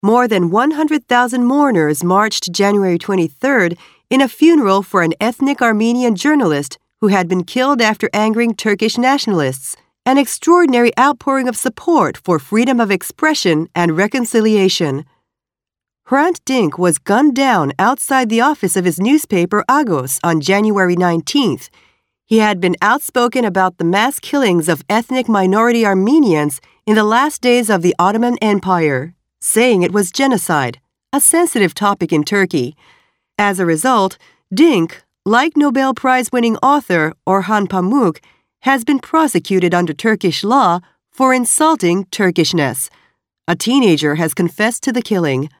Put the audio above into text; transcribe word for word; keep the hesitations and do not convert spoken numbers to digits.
More than one hundred thousand mourners marched January twenty-third in a funeral for an ethnic Armenian journalist who had been killed after angering Turkish nationalists, an extraordinary outpouring of support for freedom of expression and reconciliation. Hrant Dink was gunned down outside the office of his newspaper Agos on January nineteenth. He had been outspoken about the mass killings of ethnic minority Armenians in the last days of the Ottoman Empire, saying it was genocide, a sensitive topic in Turkey. As a result, Dink, like Nobel Prize-winning author Orhan Pamuk, has been prosecuted under Turkish law for insulting Turkishness. A teenager has confessed to the killing.